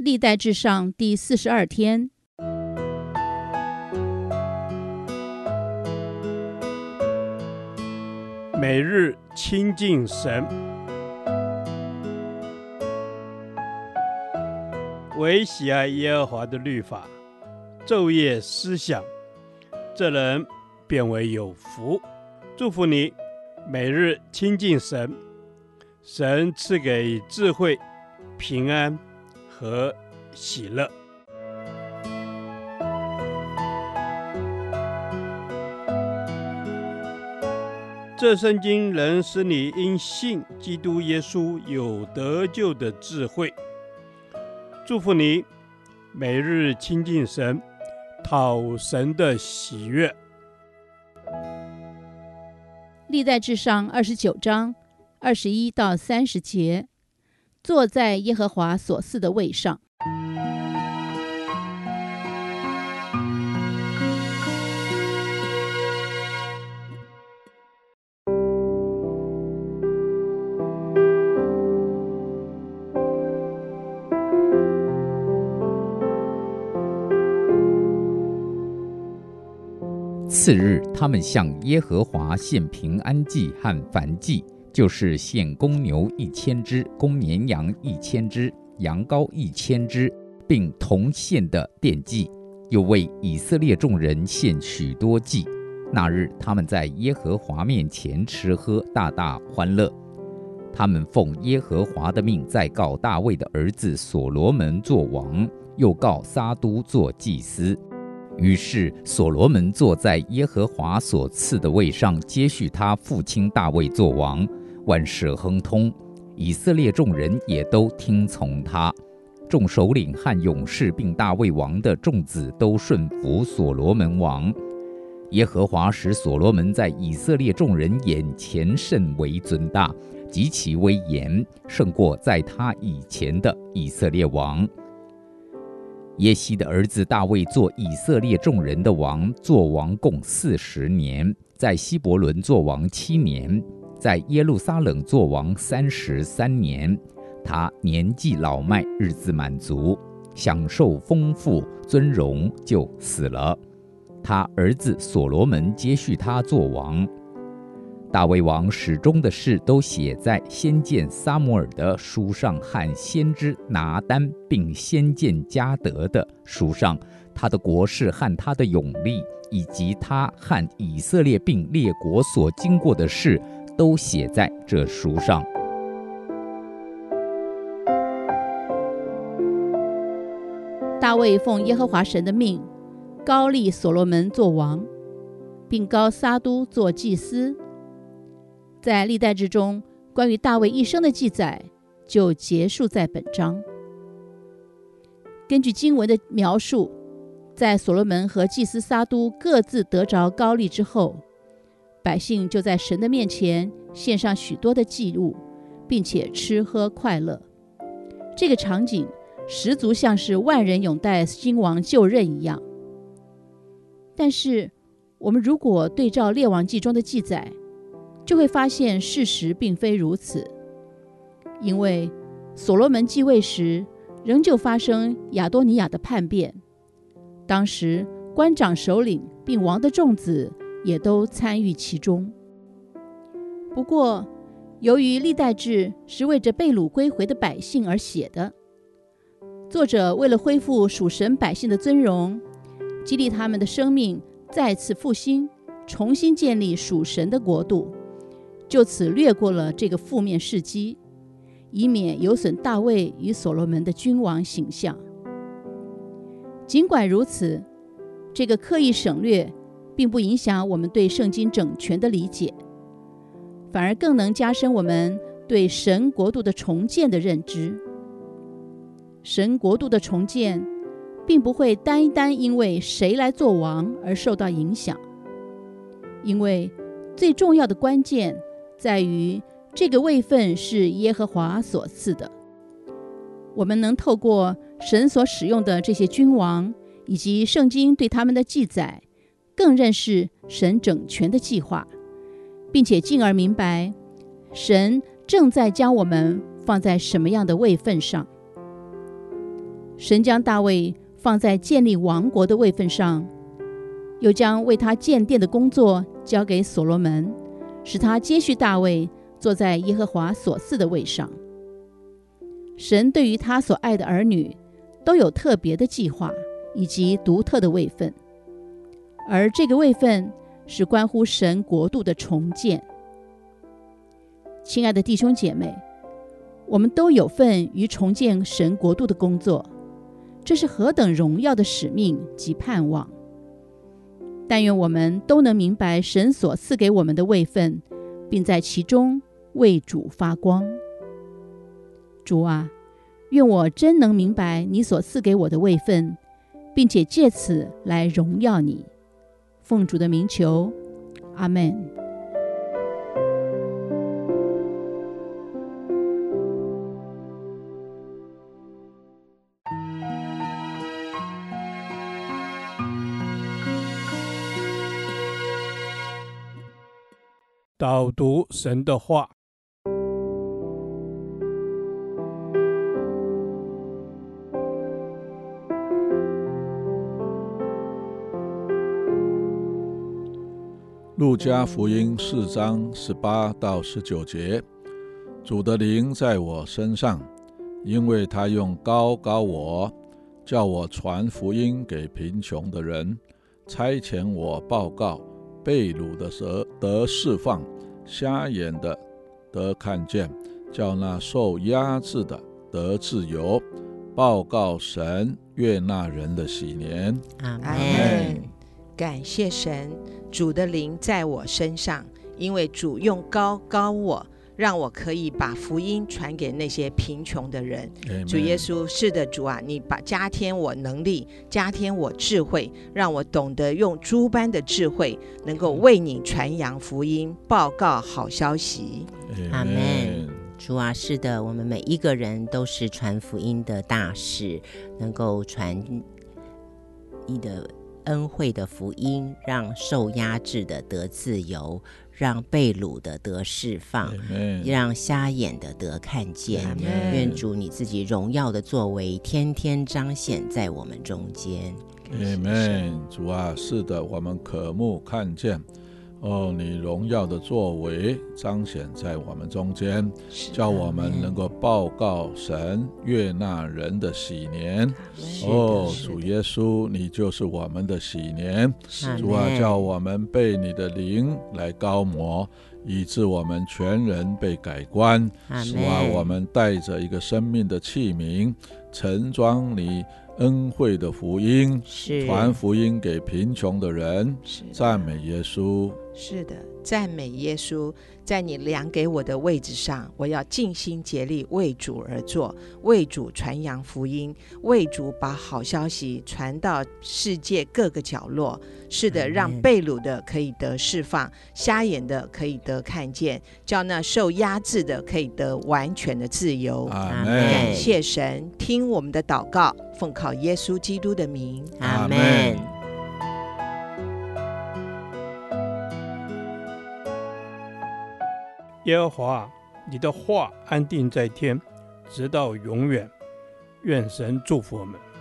历代志上第42天， 每日亲近神，唯喜爱耶和华的律法，昼夜思想，这人便为有福。祝福你，每日亲近神，神赐给智慧、平安和喜乐。这圣经能使你因信基督耶稣有得救的智慧。祝福你，每日亲近神，讨神的喜悦。 历代志上29章21到30节，坐在耶和华所赐的位上。 次日，他们向耶和华献平安祭和燔祭，就是献公牛1000只、公绵羊1000只、羊羔1000只，并同献的奠祭，又为以色列众人献许多祭。那日，他们在耶和华面前吃喝，大大欢乐。他们奉耶和华的命，再告大卫的儿子所罗门作王，又告撒督作祭司。于是所罗门坐在耶和华所赐的位上，接续他父亲大卫作王，万事亨通，以色列众人也都听从他。众首领和勇士并大卫王的众子都顺服所罗门王。耶和华使所罗门在以色列众人眼前甚为尊大，极其威严，胜过在他以前的以色列王。耶西的儿子大卫做以色列众人的王，做王共40年，在希伯伦做王7年，在耶路撒冷做王33年。他年纪老迈，日子满足，享受丰富尊荣，就死了。他儿子所罗门接续他做王。大卫王始终的事都写在先见撒母耳的书上和先知拿单并先见迦得的书上，他的国事和他的勇力，以及他和以色列并列国所经过的事，都写在这书上。 大卫奉耶和华神的命，高立所罗门作王，并高撒督做祭司。在历代志中，关于大卫一生的记载就结束在本章。根据经文的描述，在所罗门和祭司撒督各自得着高立之后，百姓就在神的面前献上许多的祭物，并且吃喝快乐。这个场景十足像是万人拥戴新王就任一样。但是我们如果对照列王记中的记载，就会发现事实并非如此。因为所罗门继位时，仍旧发生亚多尼亚的叛变，当时官长首领并王的众子也都参与其中。不过由于历代志是为着被掳归回的百姓而写的，作者为了恢复属神百姓的尊荣，激励他们的生命再次复兴，重新建立属神的国度，就此略过了这个负面事迹，以免有损大卫与所罗门的君王形象。尽管如此，这个刻意省略并不影响我们对圣经整全的理解，反而更能加深我们对神国度的重建的认知。神国度的重建并不会单因为谁来做王而受到影响，因为最重要的关键在于这个位分是耶和华所赐的。我们能透过神所使用的这些君王，以及圣经对他们的记载，更认识神整全的计划，并且进而明白神正在将我们放在什么样的位分上。 神将大卫放在建立王国的位分上，又将为他建殿的工作交给所罗门，使他接续大卫坐在耶和华所赐的位上。神对于他所爱的儿女都有特别的计划以及独特的位分，而这个位分是关乎神国度的重建。亲爱的弟兄姐妹，我们都有份于重建神国度的工作，这是何等荣耀的使命及盼望！但愿我们都能明白神所赐给我们的位分，并在其中为主发光。主啊，愿我真能明白你所赐给我的位分，并且借此来荣耀你。奉主的名求，阿们。 导读神的话。 路加福音4章18到19节，主的灵在我身上，因为他用膏膏我，叫我传福音给贫穷的人，差遣我报告被掳的得释放，瞎眼的得看见，叫那受压制的得自由，报告神悦纳人的喜年。 阿阿们。 们。 感谢神，主的灵在我身上，因为主用膏膏我，让我可以把福音传给那些贫穷的人。主耶稣，是的，主啊，你加添我能力，加添我智慧，让我懂得用诸般的智慧，能够为你传扬福音，报告好消息。 阿们。主啊，是的，我们每一个人都是传福音的大使，能够传你的恩惠的福音，让受压制的得自由，让被掳的得释放，让瞎眼的得看见。愿主你自己荣耀的作为天天彰显在我们中间。 Amen。主啊，是的，我们渴慕看见你荣耀的作为彰显在我们中间，叫我们能够报告神悦纳人的喜年。主耶稣，你就是我们的喜年。主啊，叫我们被你的灵来膏抹，以致我们全人被改观。主啊，我们带着一个生命的器皿，盛装你恩惠的福音，传福音给贫穷的人。赞美耶稣。 是的，赞美耶稣，在你量给我的位置上，我要尽心竭力为主而做，为主传扬福音，为主把好消息传到世界各个角落。是的，让被掳的可以得释放，瞎眼的可以得看见，叫那受压制的可以得完全的自由。 阿们。 感谢神，听我们的祷告，奉靠耶稣基督的名。 阿们。 耶和华，你的话安定在天，直到永远。愿神祝福我们。